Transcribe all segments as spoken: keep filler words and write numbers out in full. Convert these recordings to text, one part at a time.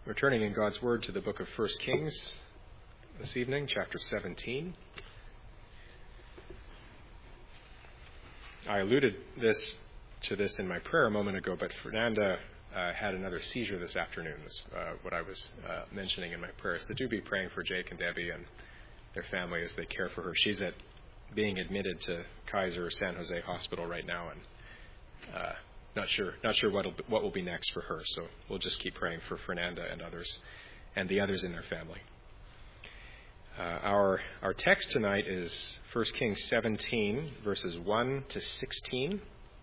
We're turning in God's Word to the book of First Kings this evening, chapter seventeen. I alluded this to this in my prayer a moment ago, but Fernanda uh, had another seizure this afternoon, is uh, what I was uh, mentioning in my prayers. So do be praying for Jake and Debbie and their family as they care for her. She's at being admitted to Kaiser San Jose Hospital right now, and uh, not sure not sure what what will be next for her. So we'll just keep praying for Fernanda and others, and the others in their family. Uh, our our text tonight is First Kings seventeen, verses one to sixteen.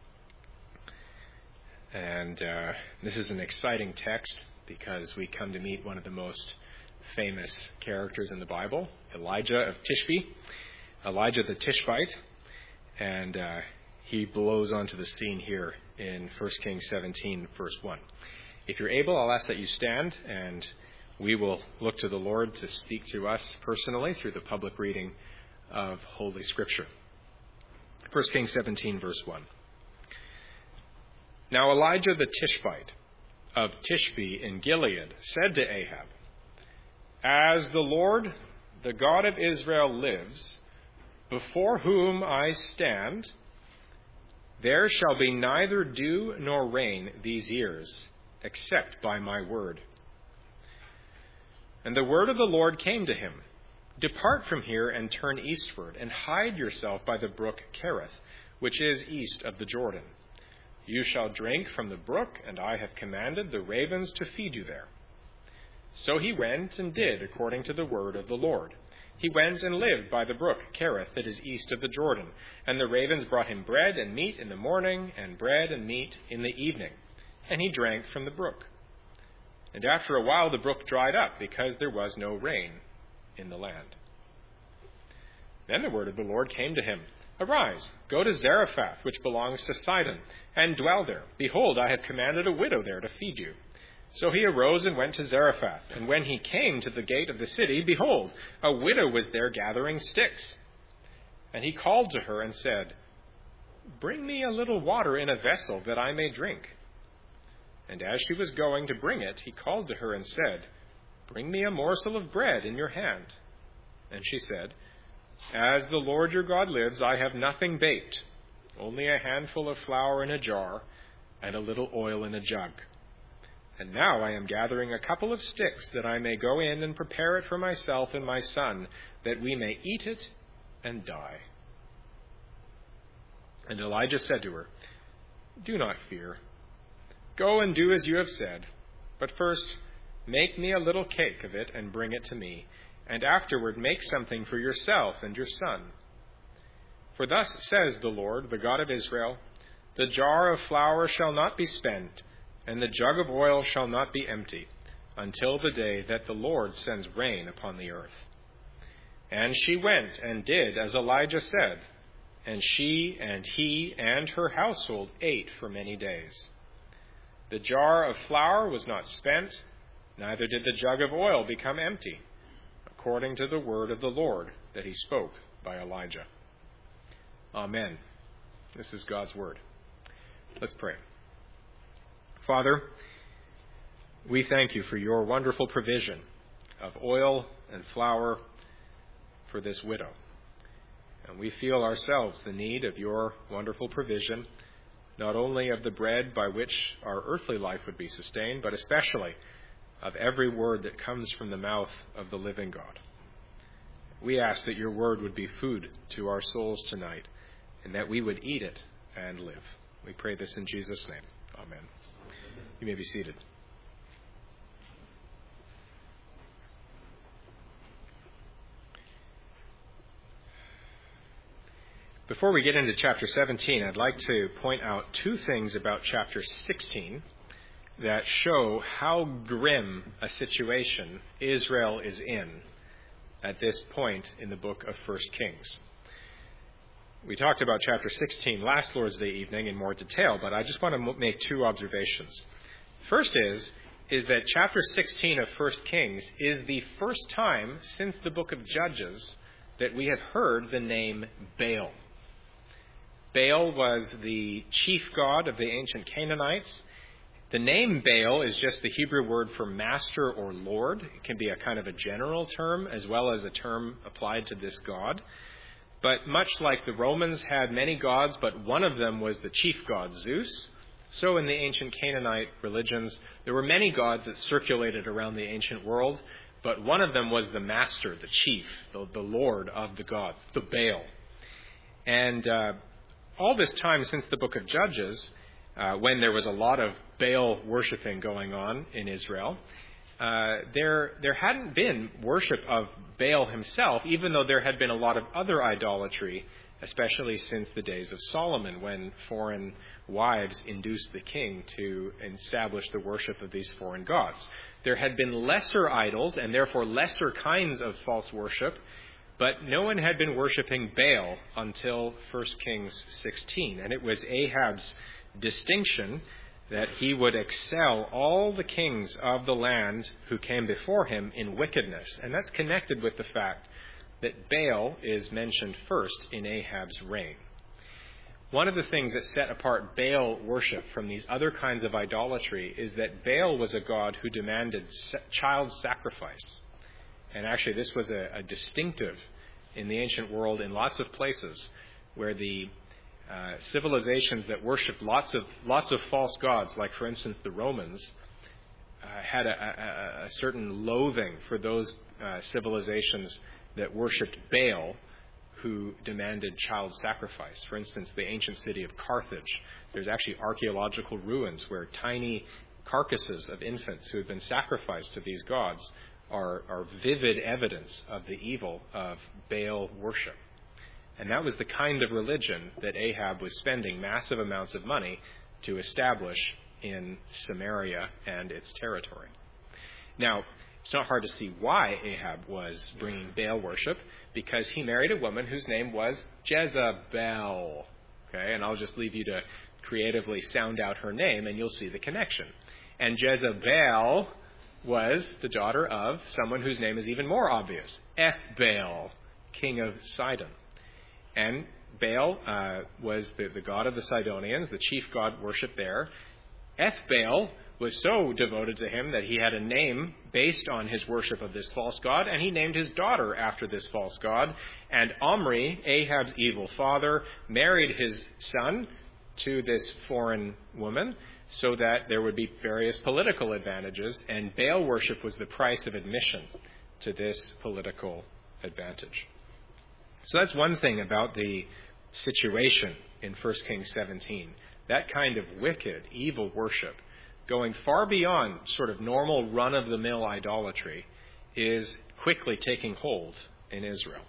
And uh, this is an exciting text because we come to meet one of the most famous characters in the Bible, Elijah of Tishbe, Elijah the Tishbite. And uh, he blows onto the scene here in First Kings seventeen, verse one. If you're able, I'll ask that you stand, and we will look to the Lord to speak to us personally through the public reading of Holy Scripture. First Kings seventeen, verse one. Now Elijah the Tishbite of Tishbe in Gilead said to Ahab, "As the Lord, the God of Israel, lives, before whom I stand, there shall be neither dew nor rain these years, except by my word." And the word of the Lord came to him, "Depart from here and turn eastward, and hide yourself by the brook Kerith, which is east of the Jordan. You shall drink from the brook, and I have commanded the ravens to feed you there." So he went and did according to the word of the Lord. He went and lived by the brook Kerith that is east of the Jordan, and the ravens brought him bread and meat in the morning, and bread and meat in the evening, and he drank from the brook. And after a while the brook dried up, because there was no rain in the land. Then the word of the Lord came to him, "Arise, go to Zarephath, which belongs to Sidon, and dwell there. Behold, I have commanded a widow there to feed you." So he arose and went to Zarephath, and when he came to the gate of the city, behold, a widow was there gathering sticks. And he called to her and said, "Bring me a little water in a vessel, that I may drink." And as she was going to bring it, he called to her and said, "Bring me a morsel of bread in your hand." And she said, "As the Lord your God lives, I have nothing baked, only a handful of flour in a jar, and a little oil in a jug. And now I am gathering a couple of sticks, that I may go in and prepare it for myself and my son, that we may eat it and die." And Elijah said to her, "Do not fear. Go and do as you have said. But first, make me a little cake of it and bring it to me, and afterward make something for yourself and your son. For thus says the Lord, the God of Israel, the jar of flour shall not be spent, and the jug of oil shall not be empty, until the day that the Lord sends rain upon the earth." And she went and did as Elijah said, and she and he and her household ate for many days. The jar of flour was not spent, neither did the jug of oil become empty, according to the word of the Lord that he spoke by Elijah. Amen. This is God's word. Let's pray. Father, we thank you for your wonderful provision of oil and flour for this widow. And we feel ourselves the need of your wonderful provision, not only of the bread by which our earthly life would be sustained, but especially of every word that comes from the mouth of the living God. We ask that your word would be food to our souls tonight, and that we would eat it and live. We pray this in Jesus' name. Amen. You may be seated. Before we get into chapter seventeen, I'd like to point out two things about chapter sixteen that show how grim a situation Israel is in at this point in the book of First Kings. We talked about chapter sixteen last Lord's Day evening in more detail, but I just want to make two observations. First is, is that chapter sixteen of First Kings is the first time since the book of Judges that we have heard the name Baal. Baal was the chief god of the ancient Canaanites, The name Baal is just the Hebrew word for master or lord. It can be a kind of a general term as well as a term applied to this god. But much like the Romans had many gods, but one of them was the chief god, Zeus, so in the ancient Canaanite religions, there were many gods that circulated around the ancient world, but one of them was the master, the chief, the, the lord of the gods, the Baal. And uh, all this time since the book of Judges, uh, when there was a lot of Baal worshiping going on in Israel, uh, there there hadn't been worship of Baal himself, even though there had been a lot of other idolatry, especially since the days of Solomon, when foreign wives induced the king to establish the worship of these foreign gods. There had been lesser idols and therefore lesser kinds of false worship, but no one had been worshiping Baal until First Kings sixteen. And it was Ahab's distinction that he would excel all the kings of the land who came before him in wickedness. And that's connected with the fact that Baal is mentioned first in Ahab's reign. One of the things that set apart Baal worship from these other kinds of idolatry is that Baal was a god who demanded child sacrifice. And actually this was a, a distinctive in the ancient world in lots of places where the uh, civilizations that worshipped lots of lots of false gods, like for instance the Romans, uh, had a, a, a certain loathing for those uh, civilizations that worshipped Baal, who demanded child sacrifice. For instance, the ancient city of Carthage, there's actually archaeological ruins where tiny carcasses of infants who had been sacrificed to these gods are, are vivid evidence of the evil of Baal worship. And that was the kind of religion that Ahab was spending massive amounts of money to establish in Samaria and its territory. Now, it's not hard to see why Ahab was bringing Baal worship, because he married a woman whose name was Jezebel. Okay, and I'll just leave you to creatively sound out her name, and you'll see the connection. And Jezebel was the daughter of someone whose name is even more obvious, Ethbaal, king of Sidon. And Baal uh, was the, the god of the Sidonians, the chief god worshipped there. Ethbaal was so devoted to him that he had a name based on his worship of this false god, and he named his daughter after this false god. And Omri, Ahab's evil father, married his son to this foreign woman so that there would be various political advantages, and Baal worship was the price of admission to this political advantage. So that's one thing about the situation in First Kings seventeen. That kind of wicked, evil worship, going far beyond sort of normal run-of-the-mill idolatry, is quickly taking hold in Israel.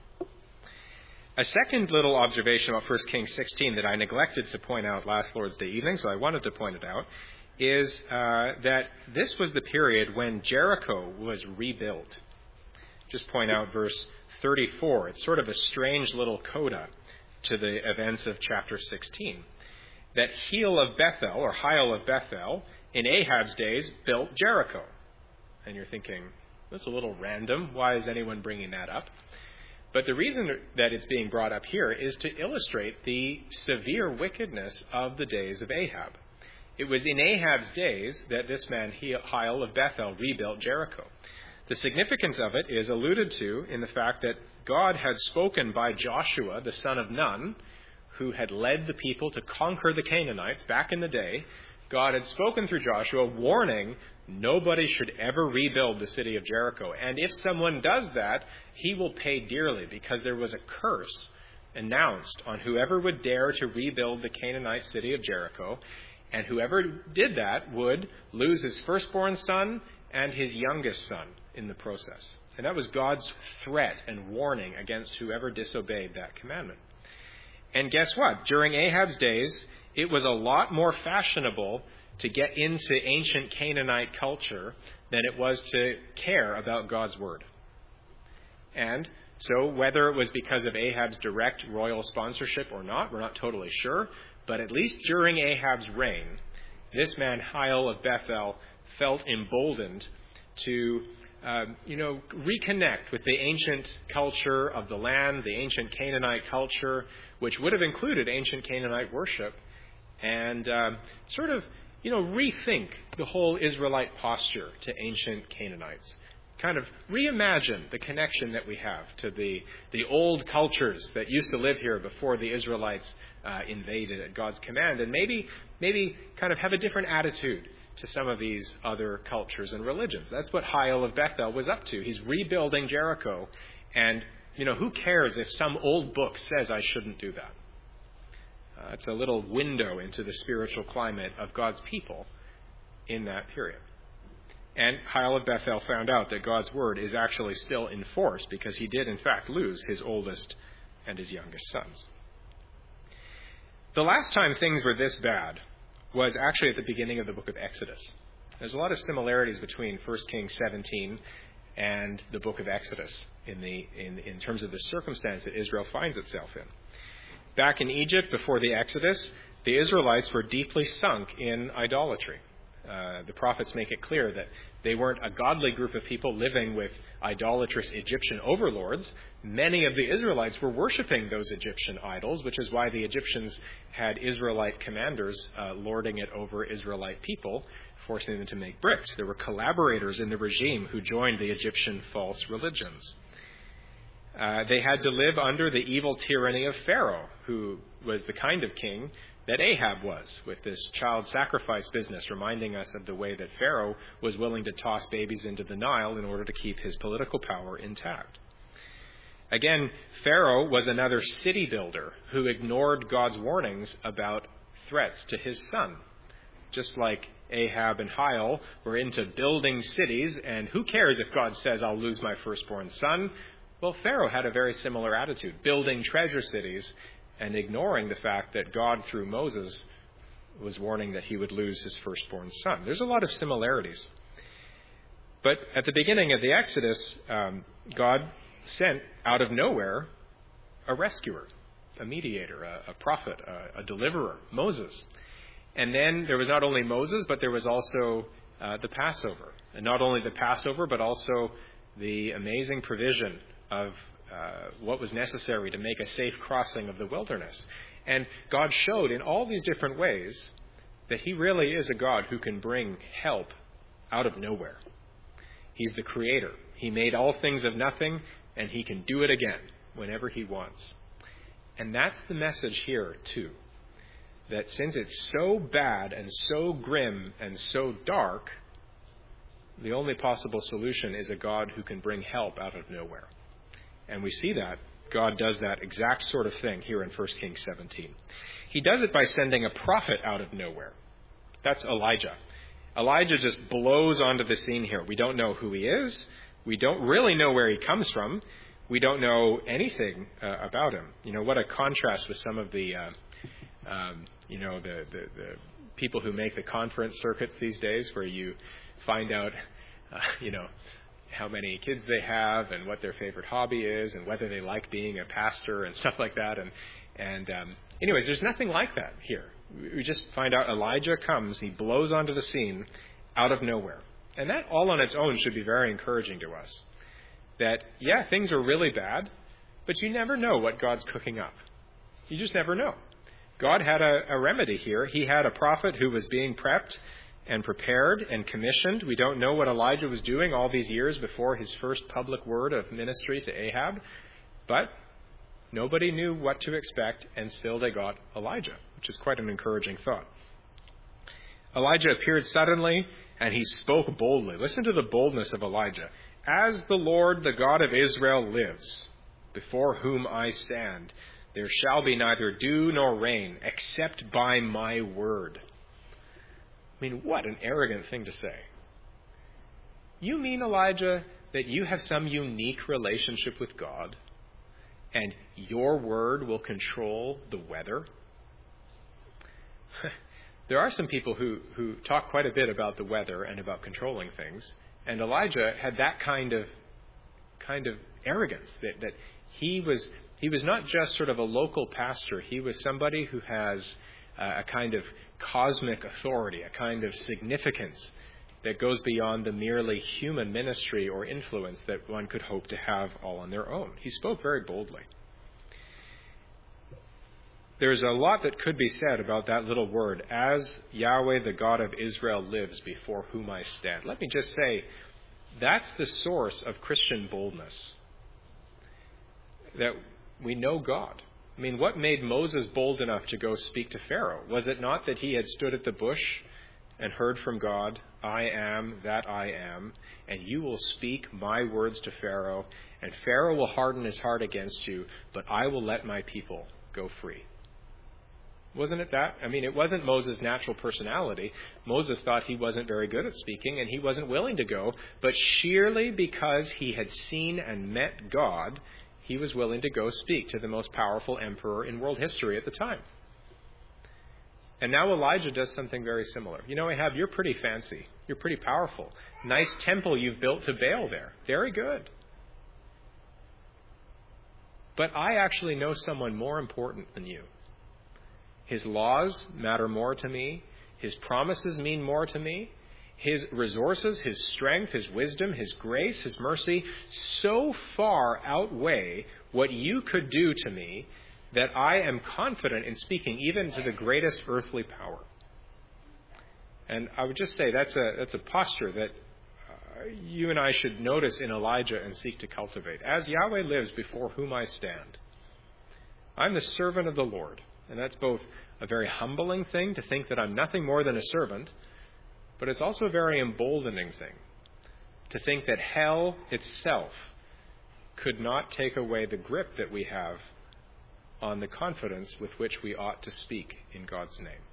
A second little observation about First Kings sixteen that I neglected to point out last Lord's Day evening, so I wanted to point it out, is uh, that this was the period when Jericho was rebuilt. Just point out verse thirty-four. It's sort of a strange little coda to the events of chapter sixteen. That Hiel of Bethel, or Hiel of Bethel, in Ahab's days, built Jericho. And you're thinking, that's a little random. Why is anyone bringing that up? But the reason that it's being brought up here is to illustrate the severe wickedness of the days of Ahab. It was in Ahab's days that this man, Hiel of Bethel, rebuilt Jericho. The significance of it is alluded to in the fact that God had spoken by Joshua, the son of Nun, who had led the people to conquer the Canaanites back in the day. God had spoken through Joshua, warning nobody should ever rebuild the city of Jericho. And if someone does that, he will pay dearly, because there was a curse announced on whoever would dare to rebuild the Canaanite city of Jericho. And whoever did that would lose his firstborn son and his youngest son in the process. And that was God's threat and warning against whoever disobeyed that commandment. And guess what? During Ahab's days, it was a lot more fashionable to get into ancient Canaanite culture than it was to care about God's word. And so whether it was because of Ahab's direct royal sponsorship or not, we're not totally sure, but at least during Ahab's reign, this man, Hiel of Bethel, felt emboldened to uh, you know, reconnect with the ancient culture of the land, the ancient Canaanite culture, which would have included ancient Canaanite worship, and uh, sort of you know, rethink the whole Israelite posture to ancient Canaanites. Kind of reimagine the connection that we have to the, the old cultures that used to live here before the Israelites uh, invaded at God's command, and maybe maybe kind of have a different attitude to some of these other cultures and religions. That's what Hiel of Bethel was up to. He's rebuilding Jericho, and, you know, who cares if some old book says I shouldn't do that? Uh, it's a little window into the spiritual climate of God's people in that period. And Hiel of Bethel found out that God's word is actually still in force because he did, in fact, lose his oldest and his youngest sons. The last time things were this bad was actually at the beginning of the book of Exodus. There's a lot of similarities between First Kings seventeen and the book of Exodus in, the, in, in terms of the circumstance that Israel finds itself in. Back in Egypt, before the Exodus, the Israelites were deeply sunk in idolatry. Uh, the prophets make it clear that they weren't a godly group of people living with idolatrous Egyptian overlords. Many of the Israelites were worshiping those Egyptian idols, which is why the Egyptians had Israelite commanders uh, lording it over Israelite people, forcing them to make bricks. There were collaborators in the regime who joined the Egyptian false religions. Uh, they had to live under the evil tyranny of Pharaoh, who was the kind of king that Ahab was, with this child sacrifice business, reminding us of the way that Pharaoh was willing to toss babies into the Nile in order to keep his political power intact. Again, Pharaoh was another city builder who ignored God's warnings about threats to his son. Just like Ahab and Hiel were into building cities, and who cares if God says, I'll lose my firstborn son? Well, Pharaoh had a very similar attitude, building treasure cities and ignoring the fact that God, through Moses, was warning that he would lose his firstborn son. There's a lot of similarities. But at the beginning of the Exodus, um, God sent out of nowhere a rescuer, a mediator, a, a prophet, a, a deliverer, Moses. And then there was not only Moses, but there was also uh, the Passover. And not only the Passover, but also the amazing provision of uh, what was necessary to make a safe crossing of the wilderness. And God showed in all these different ways that he really is a God who can bring help out of nowhere. He's the creator. He made all things of nothing, and he can do it again whenever he wants. And that's the message here, too. That since it's so bad and so grim and so dark, the only possible solution is a God who can bring help out of nowhere. And we see that God does that exact sort of thing here in First Kings seventeen. He does it by sending a prophet out of nowhere. That's Elijah. Elijah just blows onto the scene here. We don't know who he is. We don't really know where he comes from. We don't know anything uh, about him. You know, what a contrast with some of the, uh, um, you know, the, the, the people who make the conference circuits these days, where you find out, uh, you know, how many kids they have and what their favorite hobby is and whether they like being a pastor and stuff like that. And, and um, anyways, there's nothing like that here. We just find out Elijah comes, he blows onto the scene out of nowhere. And that all on its own should be very encouraging to us. That, yeah, things are really bad, but you never know what God's cooking up. You just never know. God had a, a remedy here. He had a prophet who was being prepped and prepared and commissioned. We don't know what Elijah was doing all these years before his first public word of ministry to Ahab, but nobody knew what to expect, and still they got Elijah, which is quite an encouraging thought. Elijah appeared suddenly, and he spoke boldly. Listen to the boldness of Elijah. As the Lord, the God of Israel, lives, before whom I stand, there shall be neither dew nor rain, except by my word. I mean, what an arrogant thing to say. You mean, Elijah, that you have some unique relationship with God, and your word will control the weather? There are some people who, who talk quite a bit about the weather and about controlling things, and Elijah had that kind of kind of arrogance that, that he was he was not just sort of a local pastor. He was somebody who has uh, a kind of cosmic authority, a kind of significance that goes beyond the merely human ministry or influence that one could hope to have all on their own. He spoke very boldly. there's a lot that could be said about that little word, as Yahweh, the God of Israel, lives before whom I stand. Let me just say, that's the source of Christian boldness, that we know God. I mean, what made Moses bold enough to go speak to Pharaoh? Was it not that he had stood at the bush and heard from God, I am that I am, and you will speak my words to Pharaoh, and Pharaoh will harden his heart against you, but I will let my people go free. Wasn't it that? I mean, it wasn't Moses' natural personality. Moses thought he wasn't very good at speaking, and he wasn't willing to go, but sheerly because he had seen and met God, he was willing to go speak to the most powerful emperor in world history at the time. And now Elijah does something very similar. You know, Ahab, you're pretty fancy. You're pretty powerful. Nice temple you've built to Baal there. Very good. But I actually know someone more important than you. His laws matter more to me. His promises mean more to me. His resources, his strength, his wisdom, his grace, his mercy so far outweigh what you could do to me that I am confident in speaking even to the greatest earthly power. And I would just say that's a that's a posture that uh, you and I should notice in Elijah and seek to cultivate. As Yahweh lives before whom I stand, I'm the servant of the Lord. And that's both a very humbling thing to think that I'm nothing more than a servant, but it's also a very emboldening thing to think that hell itself could not take away the grip that we have on the confidence with which we ought to speak in God's name.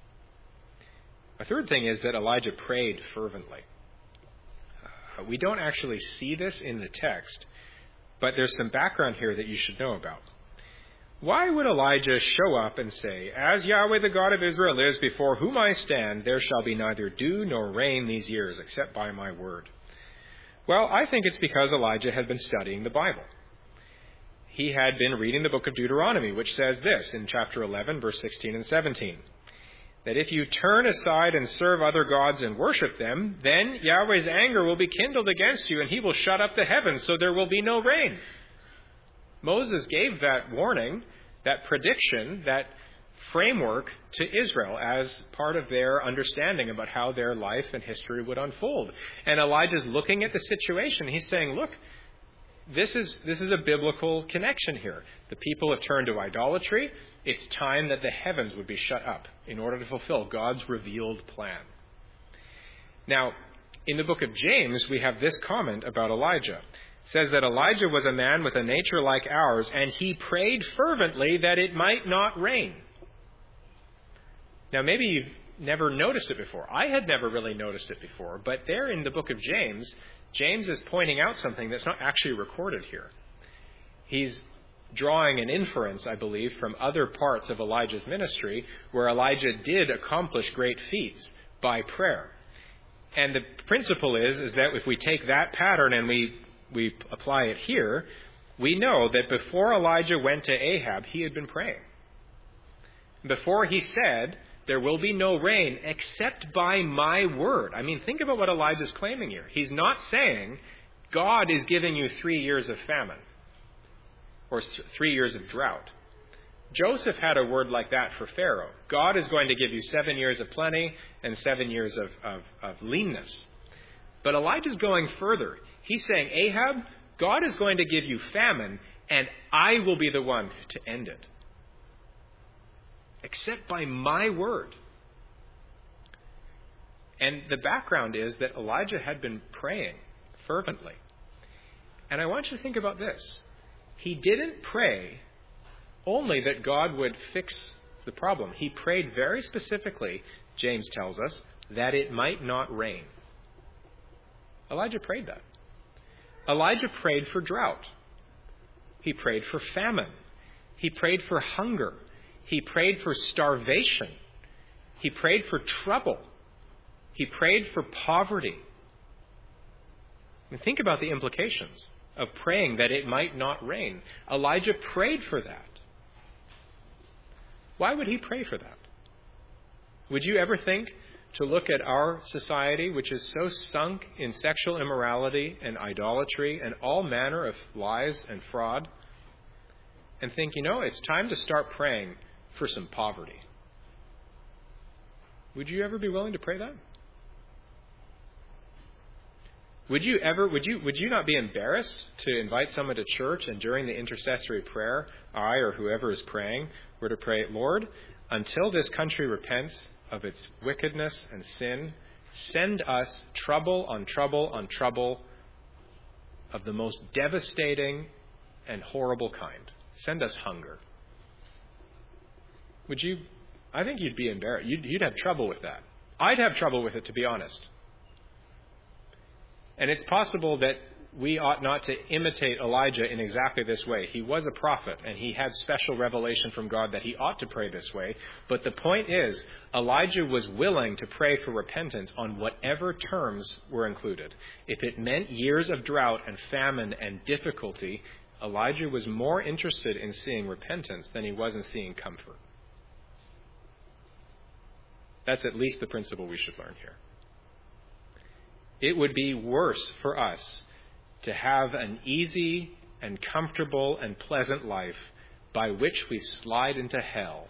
A third thing is that Elijah prayed fervently. Uh, we don't actually see this in the text, but there's some background here that you should know about. Why would Elijah show up and say, as Yahweh the God of Israel lives before whom I stand, there shall be neither dew nor rain these years, except by my word? Well, I think it's because Elijah had been studying the Bible. He had been reading the book of Deuteronomy, which says this in chapter eleven, verse sixteen and seventeen, that if you turn aside and serve other gods and worship them, then Yahweh's anger will be kindled against you, and he will shut up the heavens, so there will be no rain. Moses gave that warning, that prediction, that framework to Israel as part of their understanding about how their life and history would unfold. And Elijah's looking at the situation. He's saying, look, this is this is a biblical connection here. The people have turned to idolatry. It's time that the heavens would be shut up in order to fulfill God's revealed plan. Now, in the book of James, we have this comment about Elijah. It says that Elijah was a man with a nature like ours, and he prayed fervently that it might not rain. Now, maybe you've never noticed it before. I had never really noticed it before, but there in the book of James, James is pointing out something that's not actually recorded here. He's drawing an inference, I believe, from other parts of Elijah's ministry where Elijah did accomplish great feats by prayer. And the principle is, is that if we take that pattern and we, we apply it here, we know that before Elijah went to Ahab, he had been praying. Before he said, there will be no rain except by my word. I mean, think about what Elijah's claiming here. He's not saying God is giving you three years of famine or three years of drought. Joseph had a word like that for Pharaoh. God is going to give you seven years of plenty and seven years of, of, of leanness. But Elijah's going further. He's saying, Ahab, God is going to give you famine, and I will be the one to end it. Except by my word. And the background is that Elijah had been praying fervently. And I want you to think about this. He didn't pray only that God would fix the problem. He prayed very specifically, James tells us, that it might not rain. Elijah prayed that. Elijah prayed for drought. He prayed for famine. He prayed for hunger. He prayed for starvation. He prayed for trouble. He prayed for poverty. And think about the implications of praying that it might not rain. Elijah prayed for that. Why would he pray for that? Would you ever think to look at our society, which is so sunk in sexual immorality and idolatry and all manner of lies and fraud, and think, you know, it's time to start praying for some poverty. Would you ever be willing to pray that? Would you ever, would you, would you not be embarrassed to invite someone to church and during the intercessory prayer, I or whoever is praying were to pray, Lord, until this country repents of its wickedness and sin, send us trouble on trouble on trouble of the most devastating and horrible kind. Send us hunger. Would you, I think you'd be embarrassed. You'd, you'd have trouble with that. I'd have trouble with it, to be honest. And it's possible that we ought not to imitate Elijah in exactly this way. He was a prophet, and he had special revelation from God that he ought to pray this way. But the point is, Elijah was willing to pray for repentance on whatever terms were included. If it meant years of drought and famine and difficulty, Elijah was more interested in seeing repentance than he was in seeing comfort. That's at least the principle we should learn here. It would be worse for us to have an easy and comfortable and pleasant life by which we slide into hell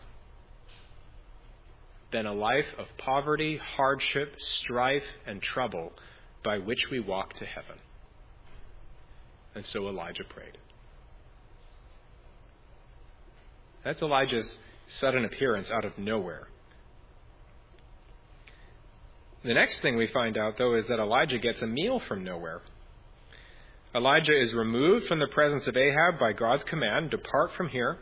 than a life of poverty, hardship, strife, and trouble by which we walk to heaven. And so Elijah prayed. That's Elijah's sudden appearance out of nowhere. The next thing we find out, though, is that Elijah gets a meal from nowhere. Elijah is removed from the presence of Ahab by God's command, depart from here.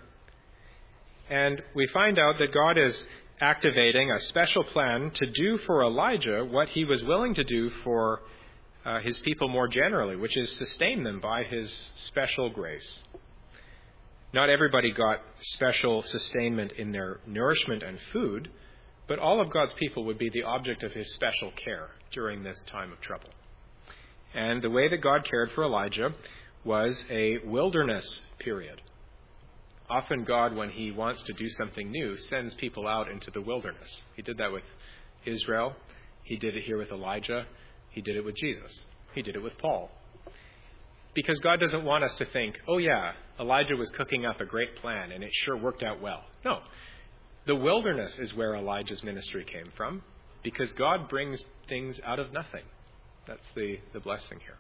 And we find out that God is activating a special plan to do for Elijah what he was willing to do for uh, his people more generally, which is sustain them by his special grace. Not everybody got special sustainment in their nourishment and food, but all of God's people would be the object of his special care during this time of trouble. And the way that God cared for Elijah was a wilderness period. Often God, when he wants to do something new, sends people out into the wilderness. He did that with Israel. He did it here with Elijah. He did it with Jesus. He did it with Paul. Because God doesn't want us to think, oh yeah, Elijah was cooking up a great plan and it sure worked out well. No. The wilderness is where Elijah's ministry came from, because God brings things out of nothing. That's the, the blessing here.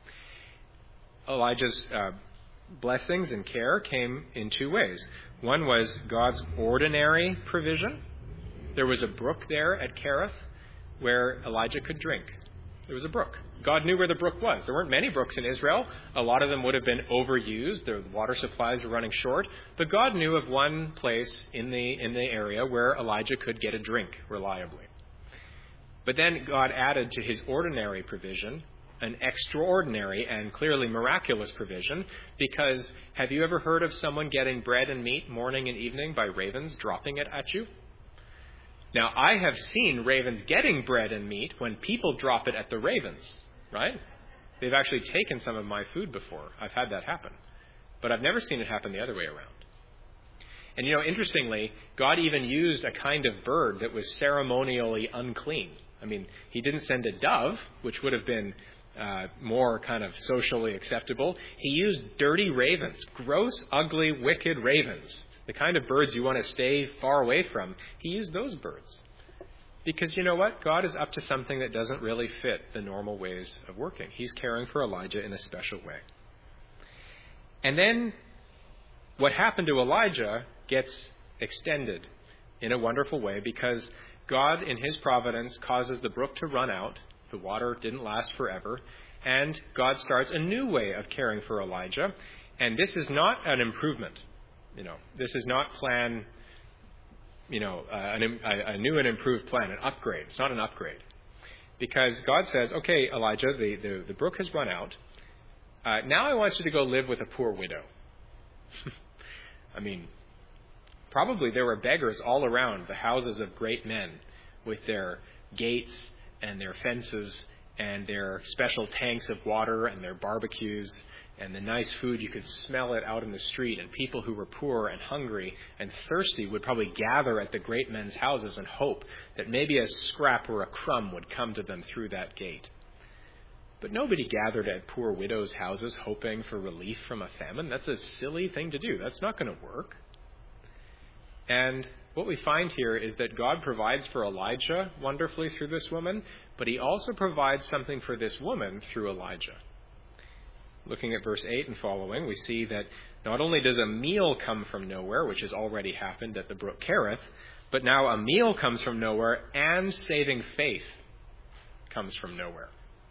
Elijah's uh, blessings and care came in two ways. One was God's ordinary provision. There was a brook there at Kerith where Elijah could drink. There was a brook. God knew where the brook was. There weren't many brooks in Israel. A lot of them would have been overused. The water supplies were running short. But God knew of one place in the in the area where Elijah could get a drink reliably. But then God added to his ordinary provision an extraordinary and clearly miraculous provision, because have you ever heard of someone getting bread and meat morning and evening by ravens dropping it at you? Now, I have seen ravens getting bread and meat when people drop it at the ravens, right? They've actually taken some of my food before. I've had that happen. But I've never seen it happen the other way around. And, you know, interestingly, God even used a kind of bird that was ceremonially unclean. I mean, he didn't send a dove, which would have been uh, more kind of socially acceptable. He used dirty ravens, gross, ugly, wicked ravens. The kind of birds you want to stay far away from. He used those birds. Because you know what? God is up to something that doesn't really fit the normal ways of working. He's caring for Elijah in a special way. And then what happened to Elijah gets extended in a wonderful way, because God, in his providence, causes the brook to run out. The water didn't last forever. And God starts a new way of caring for Elijah. And this is not an improvement. You know, this is not plan, you know, uh, an, a, a new and improved plan, an upgrade. It's not an upgrade. Because God says, okay, Elijah, the, the, the brook has run out. Uh, now I want you to go live with a poor widow. I mean, probably there were beggars all around the houses of great men with their gates and their fences and their special tanks of water and their barbecues and the nice food. You could smell it out in the street, and people who were poor and hungry and thirsty would probably gather at the great men's houses and hope that maybe a scrap or a crumb would come to them through that gate. But nobody gathered at poor widows' houses hoping for relief from a famine. That's a silly thing to do. That's not going to work. And what we find here is that God provides for Elijah wonderfully through this woman, but he also provides something for this woman through Elijah. Looking at verse eight and following, we see that not only does a meal come from nowhere, which has already happened at the brook Kerith, but now a meal comes from nowhere and saving faith comes from nowhere.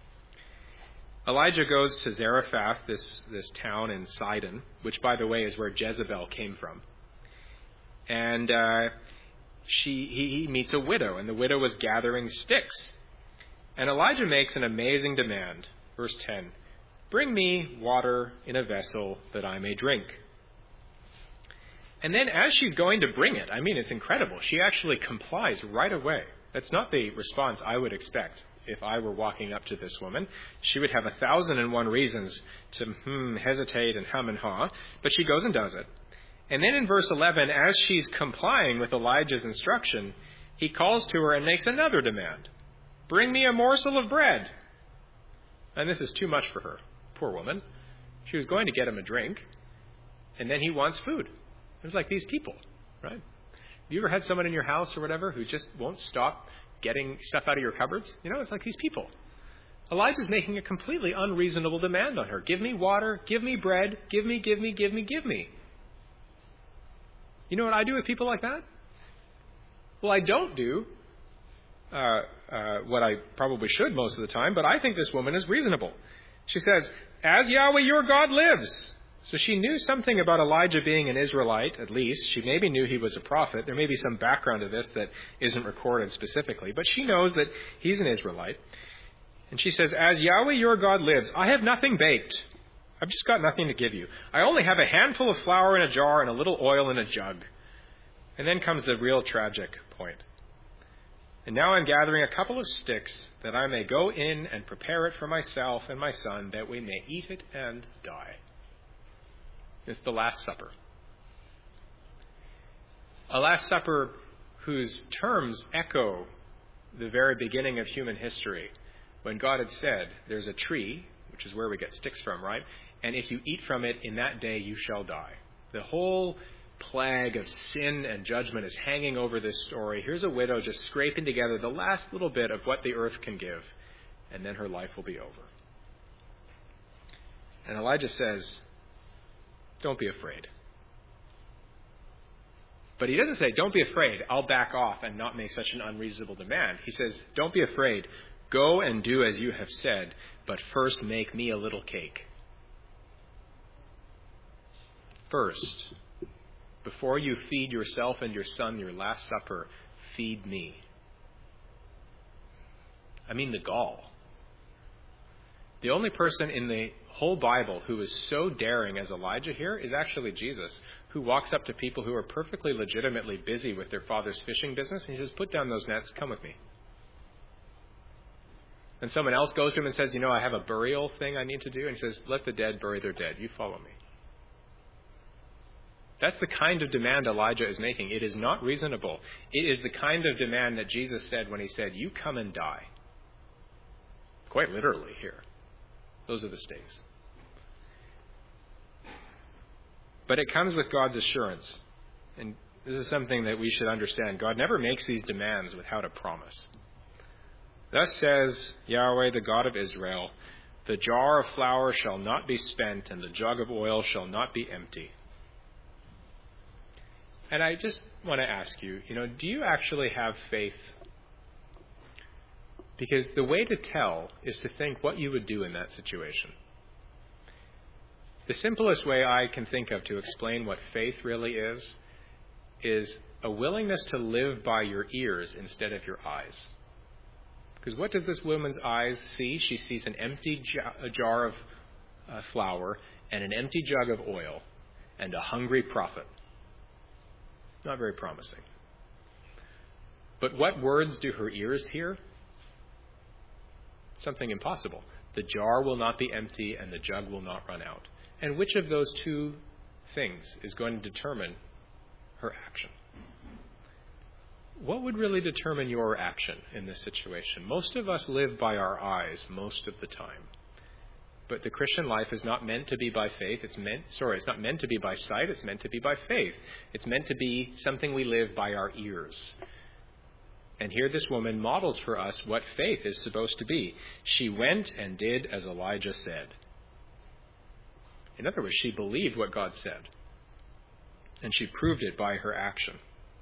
Elijah goes to Zarephath, this, this town in Sidon, which, by the way, is where Jezebel came from. And uh, she, he, he meets a widow, and the widow was gathering sticks. And Elijah makes an amazing demand. Verse ten, bring me water in a vessel that I may drink. And then as she's going to bring it, I mean, it's incredible. She actually complies right away. That's not the response I would expect if I were walking up to this woman. She would have a thousand and one reasons to hmm, hesitate and hum and haw, but she goes and does it. And then in verse eleven, as she's complying with Elijah's instruction, he calls to her and makes another demand. Bring me a morsel of bread. And this is too much for her. Poor woman. She was going to get him a drink, and then he wants food. It was like these people, right? Have you ever had someone in your house or whatever who just won't stop getting stuff out of your cupboards? You know, it's like these people. Elijah's making a completely unreasonable demand on her. Give me water, give me bread, give me, give me, give me, give me. You know what I do with people like that? Well, I don't do uh, uh, what I probably should most of the time, but I think this woman is reasonable. She says, as Yahweh your God lives. So she knew something about Elijah being an Israelite, at least. She maybe knew he was a prophet. There may be some background to this that isn't recorded specifically, but she knows that he's an Israelite. And she says, as Yahweh your God lives, I have nothing baked. I've just got nothing to give you. I only have a handful of flour in a jar and a little oil in a jug. And then comes the real tragic point. And now I'm gathering a couple of sticks that I may go in and prepare it for myself and my son, that we may eat it and die. It's the Last Supper. A Last Supper whose terms echo the very beginning of human history, when God had said, there's a tree, which is where we get sticks from, right? And if you eat from it, in that day you shall die. The whole plague of sin and judgment is hanging over this story. Here's a widow just scraping together the last little bit of what the earth can give, and then her life will be over. And Elijah says, don't be afraid. But he doesn't say, don't be afraid, I'll back off and not make such an unreasonable demand. He says, don't be afraid, go and do as you have said, but first make me a little cake. First, before you feed yourself and your son your Last Supper, feed me. I mean the gall. The only person in the whole Bible who is so daring as Elijah here is actually Jesus, who walks up to people who are perfectly legitimately busy with their father's fishing business, and he says, put down those nets, come with me. And someone else goes to him and says, you know, I have a burial thing I need to do. And he says, let the dead bury their dead. You follow me. That's the kind of demand Elijah is making. It is not reasonable. It is the kind of demand that Jesus said when he said, you come and die. Quite literally here. Those are the stakes. But it comes with God's assurance. And this is something that we should understand. God never makes these demands without a promise. Thus says Yahweh, the God of Israel, the jar of flour shall not be spent, and the jug of oil shall not be empty. And I just want to ask you, you know, do you actually have faith? Because the way to tell is to think what you would do in that situation. The simplest way I can think of to explain what faith really is, is a willingness to live by your ears instead of your eyes. Because what does this woman's eyes see? She sees an empty jar of uh, flour and an empty jug of oil and a hungry prophet. Not very promising. But what words do her ears hear? Something impossible. The jar will not be empty and the jug will not run out. And which of those two things is going to determine her action? What would really determine your action in this situation? Most of us live by our eyes most of the time. But the Christian life is not meant to be by faith. It's meant, sorry, it's not meant to be by sight. It's meant to be by faith. It's meant to be something we live by our ears. And here this woman models for us what faith is supposed to be. She went and did as Elijah said. In other words, she believed what God said. And she proved it by her action.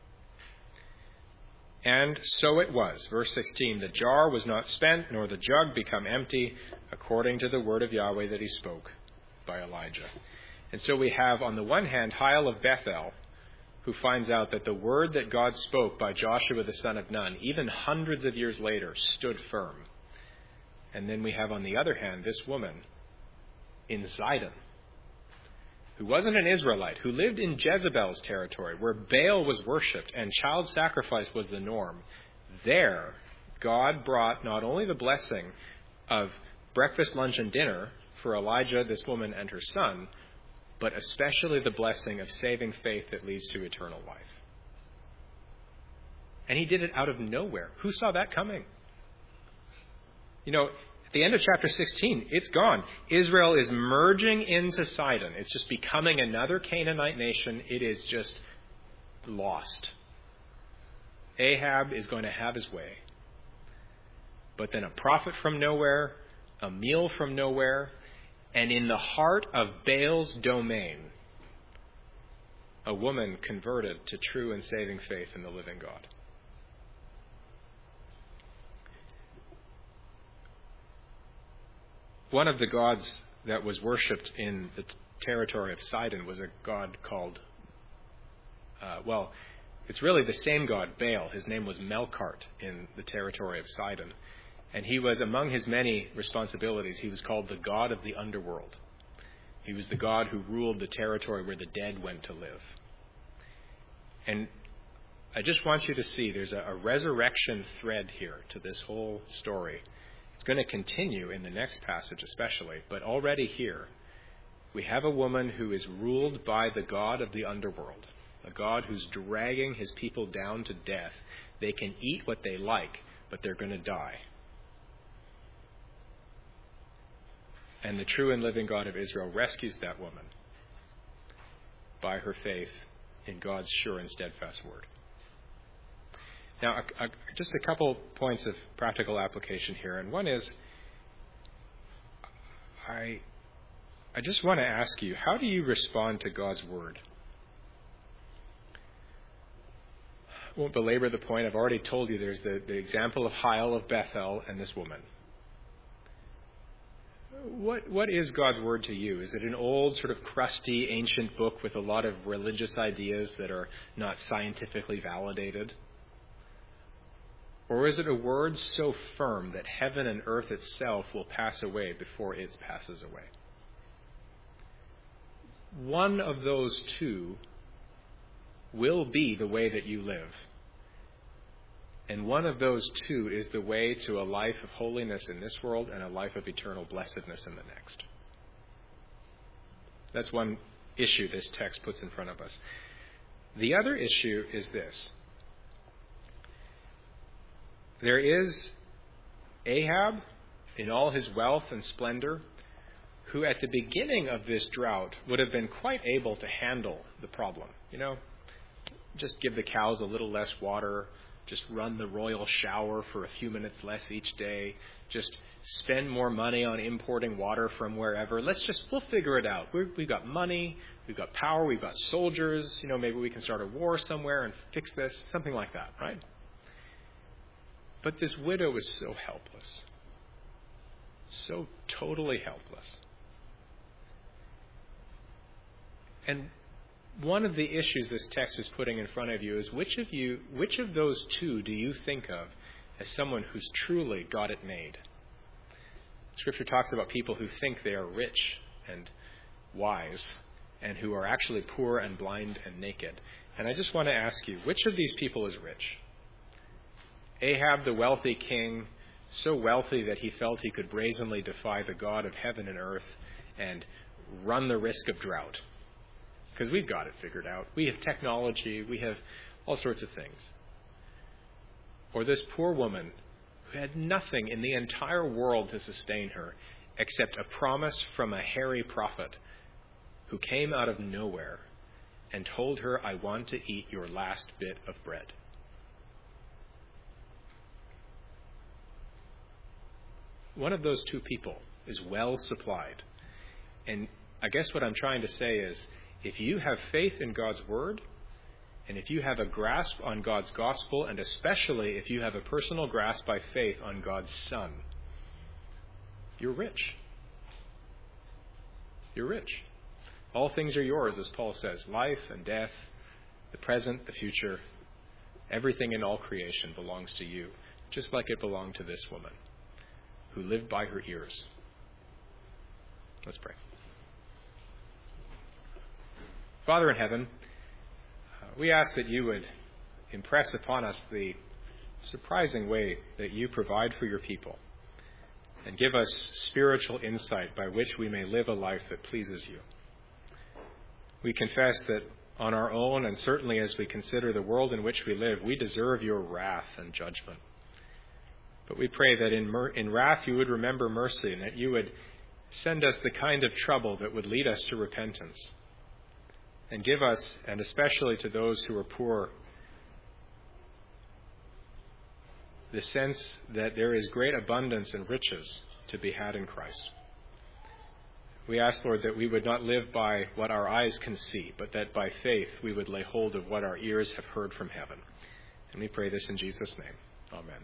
And so it was. Verse sixteen, the jar was not spent, nor the jug become empty, according to the word of Yahweh that he spoke by Elijah. And so we have, on the one hand, Hiel of Bethel, who finds out that the word that God spoke by Joshua the son of Nun, even hundreds of years later, stood firm. And then we have, on the other hand, this woman in Zidon, who wasn't an Israelite, who lived in Jezebel's territory, where Baal was worshipped and child sacrifice was the norm. There, God brought not only the blessing of breakfast, lunch, and dinner for Elijah, this woman, and her son, but especially the blessing of saving faith that leads to eternal life. And he did it out of nowhere. Who saw that coming? You know, at the end of chapter sixteen, it's gone. Israel is merging into Sidon. It's just becoming another Canaanite nation. It is just lost. Ahab is going to have his way. But then a prophet from nowhere, a meal from nowhere, and in the heart of Baal's domain, a woman converted to true and saving faith in the living God. One of the gods that was worshipped in the territory of Sidon was a god called, uh, well, it's really the same god, Baal. His name was Melkart in the territory of Sidon. And he was, among his many responsibilities, he was called the god of the underworld. He was the god who ruled the territory where the dead went to live. And I just want you to see there's a, a resurrection thread here to this whole story. It's going to continue in the next passage especially, but already here we have a woman who is ruled by the god of the underworld, a god who's dragging his people down to death. They can eat what they like, but they're going to die. And the true and living God of Israel rescues that woman by her faith in God's sure and steadfast word. Now, a, a, just a couple points of practical application here. And one is, I, I just want to ask you, how do you respond to God's word? I won't belabor the point. I've already told you there's the, the example of Hiel of Bethel and this woman. What What is God's word to you? Is it an old, sort of crusty, ancient book with a lot of religious ideas that are not scientifically validated? Or is it a word so firm that heaven and earth itself will pass away before it passes away? One of those two will be the way that you live. And one of those two is the way to a life of holiness in this world and a life of eternal blessedness in the next. That's one issue this text puts in front of us. The other issue is this. There is Ahab in all his wealth and splendor, who at the beginning of this drought would have been quite able to handle the problem. You know, just give the cows a little less water, just run the royal shower for a few minutes less each day, just spend more money on importing water from wherever. Let's just, we'll figure it out. We're, we've got money, we've got power, we've got soldiers, you know, maybe we can start a war somewhere and fix this, something like that, right? But this widow is so helpless, so totally helpless. And one of the issues this text is putting in front of you is which of you, which of those two do you think of as someone who's truly got it made? Scripture talks about people who think they are rich and wise and who are actually poor and blind and naked. And I just want to ask you, which of these people is rich? Ahab, the wealthy king, so wealthy that he felt he could brazenly defy the God of heaven and earth and run the risk of drought. Because we've got it figured out. We have technology. We have all sorts of things. Or this poor woman who had nothing in the entire world to sustain her except a promise from a hairy prophet who came out of nowhere and told her, I want to eat your last bit of bread. One of those two people is well supplied. And I guess what I'm trying to say is, if you have faith in God's word, and if you have a grasp on God's gospel, and especially if you have a personal grasp by faith on God's Son, you're rich. You're rich. All things are yours, as Paul says. Life and death, the present, the future, everything in all creation belongs to you, just like it belonged to this woman who lived by her ears. Let's pray. Father in heaven, uh, we ask that you would impress upon us the surprising way that you provide for your people, and give us spiritual insight by which we may live a life that pleases you. We confess that on our own, and certainly as we consider the world in which we live, we deserve your wrath and judgment. But we pray that in, mer- in wrath you would remember mercy, and that you would send us the kind of trouble that would lead us to repentance. And give us, and especially to those who are poor, the sense that there is great abundance and riches to be had in Christ. We ask, Lord, that we would not live by what our eyes can see, but that by faith we would lay hold of what our ears have heard from heaven. And we pray this in Jesus' name. Amen.